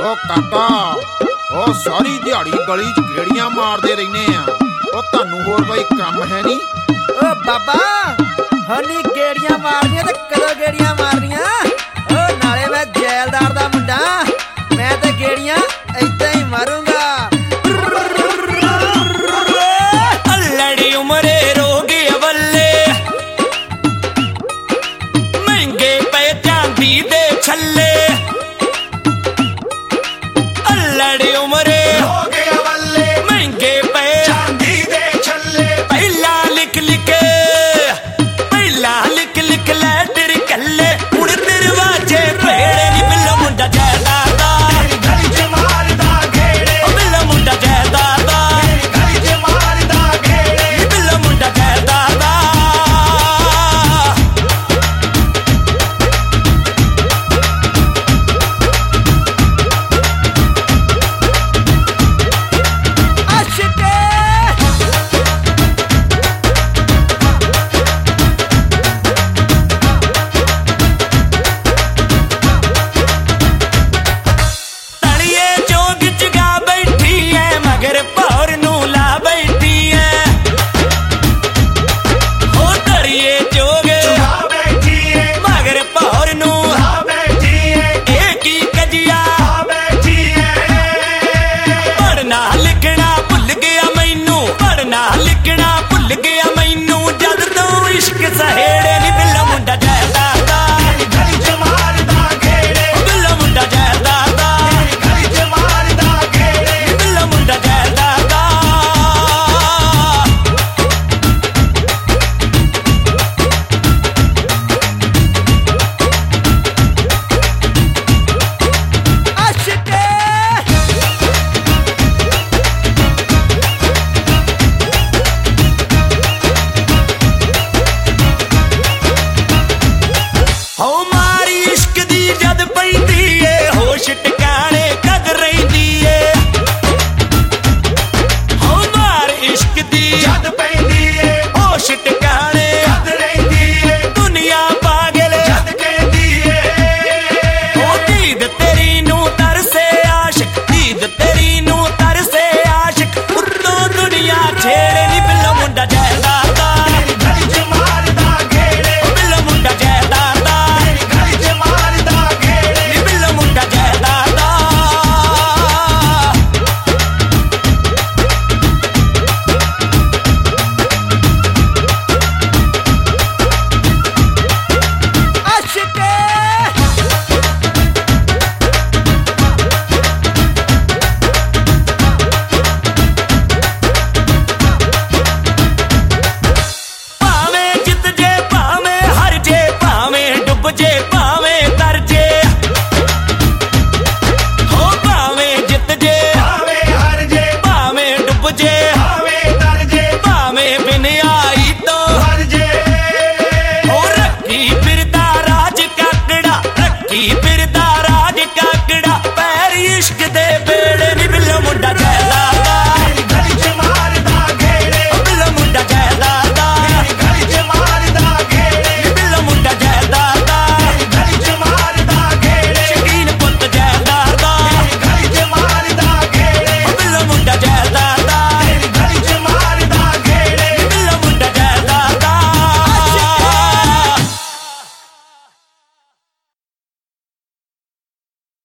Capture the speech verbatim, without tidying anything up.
ਉਹ ਕਾਕਾ ਉਹ ਸਾਰੀ ਦਿਹਾੜੀ ਗਲੀ 'ਚ ਗੇੜੀਆਂ ਮਾਰਦੇ ਰਹਿੰਦੇ ਆ। ਉਹ ਤੁਹਾਨੂੰ ਹੋਰ ਕੋਈ ਕੰਮ ਹੈ ਨਹੀਂ? ਓ ਬਾਬਾ ਹਨੀ ਗੇੜੀਆਂ ਮਾਰਨੀਆਂ ਤੇ ਕਦੋਂ ਗੇੜੀਆਂ ਮਾਰਨੀਆਂ? ਓ ਨਾਲੇ ਮੈਂ ਜੈਲਦਾਰ ਦਾ ਮੁੰਡਾ, ਮੈਂ ਤੇ ਗੇੜੀਆਂ ਏਦਾਂ ਹੀ ਮਾਰੂੰਗਾ। ਅਲੜੀ ਉਮਰੇ ਰੋਗੇ ਵੱਲੇ ਮਹਿੰਗੇ ਪਏ ਚਾਂਦੀ ਦੇ ਛੱਲੇ। ਅਲੜੀ ਉਮਰੇ